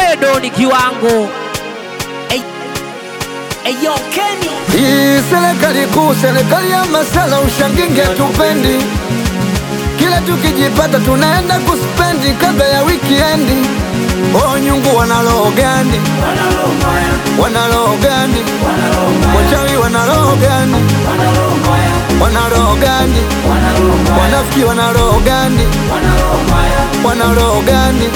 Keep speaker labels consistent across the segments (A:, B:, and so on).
A: Edo ni kiwango. Eyo Kenny.
B: Hii serikali kuu, serikali ya masala ushanginge tupendi. Kila tukijipata tunaenda kuspendi kabla ya weekendi. Oh nyungu wanaloho gani? Wanaloho gani? Wachawi wanaloho gani? Wanaloho gani? Wanafiki wanaloho gani? Wanaloho gani?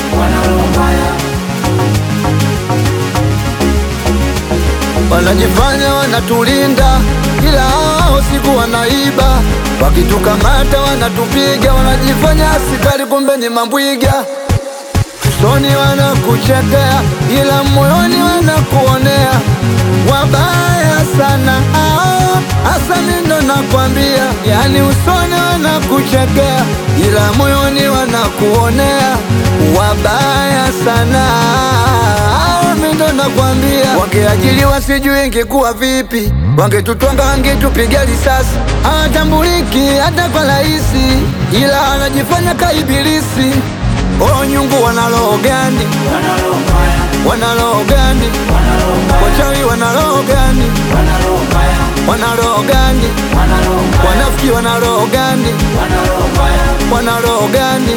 B: Wanajifanya wanatulinda, ila hao siku wanaiba. Wakitukamata wanatupiga, wanajifanya askari kumbe ni mambwiga. Usoni wanakuchekea, ila moyoni wanakuonea. Wabaya sana hao, hasa mimi ndo nakwambia. Yani usoni wanakuchekea, ila moyoni wanakuonea. Wabaya sana hao, mimi ndo nakwambia. Wangeajiriwa sijui ingekuwa vipi, wangetutwanga wangetupiga risasi. Hawatambuliki hata kwa rahisi, ila wanajifanya kaibilisi. Oh nyungu wanaloho gani? Wanaloho gani? Wachawi wanaloho gani? Wanaloho gani? Wanafiki wanaloho gani? Wanaloho gani?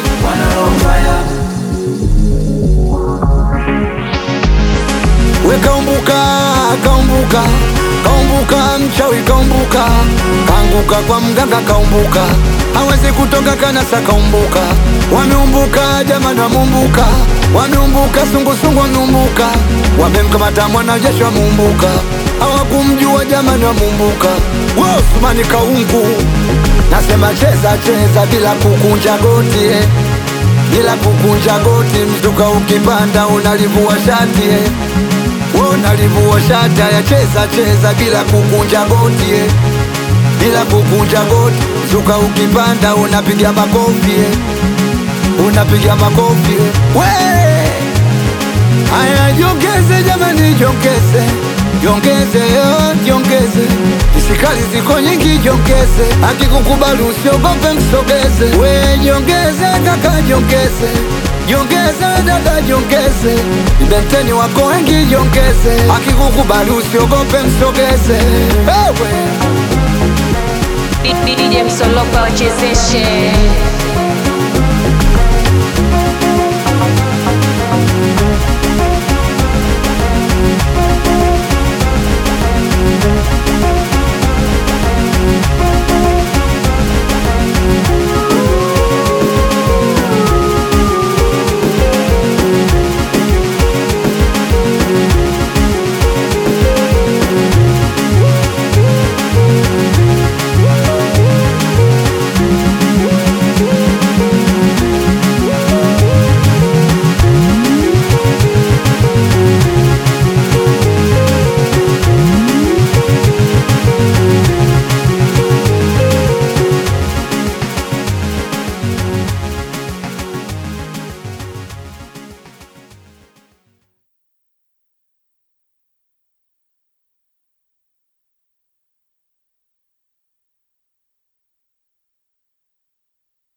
B: We kaumbuka, kaumbuka, kaumbuka, mchawi kaumbuka. Kaanguka kwa mganga kaumbuka, hawezi kutoka kanasa kaumbuka. Wameumbuka jamani wameumbuka, wameumbuka sungusungu wameumbuka. Wamemkamata mwanajeshi wameumbuka, hawakumjua jamani wameumbuka. Wow, Sumani kaungu, nasema cheza cheza bila kukunja goti bila kukunja goti. Mzuka ukipanda unalivua shati unalivua shati. Ya cheza cheza bila kukunja goti bila kukunja goti. Mzuka ukipanda unapiga makofi unapiga makofi. We haya jongeze jamani, jongeze jongeze jongeze. Isikali ziko nyingi jongeze, akikukubali usiogope msogeze. We jongeze kaka jongeze, jongeze dada jongeze. Ibenteni wako wengi jongeze, akikukubali usiogope msogeze.
C: DJ Msolopa wachezeshe.